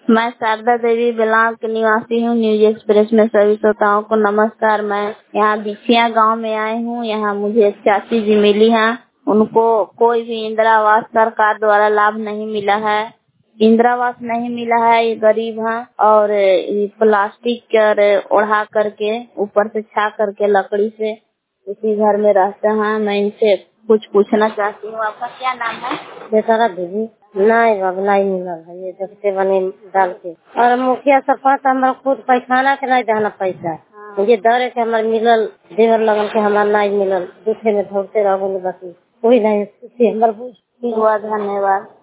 मैं शारदा देवी बिलाव के निवासी हूँ। न्यूज एक्सप्रेस में सभी श्रोताओं को नमस्कार। मैं यहाँ बिछिया गांव में आई हूँ। यहाँ मुझे एक चाची जी मिली हैं। उनको कोई भी इंदिरा आवास सरकार द्वारा लाभ नहीं मिला है। इंदिरा आवास नहीं मिला है। ये गरीब हैं और ये प्लास्टिक कर ओढ़ा करके ऊपर से छा करके लकड़ी से इसी घर में रहते हैं। मैं इनसे कुछ पूछना चाहती हूँ। आपका क्या नाम है? बेचारा दीदी नहीं बाबू नहीं मिला है। ये देखते बने डाल के और मुखिया सरपंच हमारा खुद पैखाना के नहीं देना पैसा। ये डर है कि हमारे मिलल देवर लगन के हमारा नहीं मिलल। दूसरे में धोते रहो बस कोई नहीं। हमारा धन्यवाद।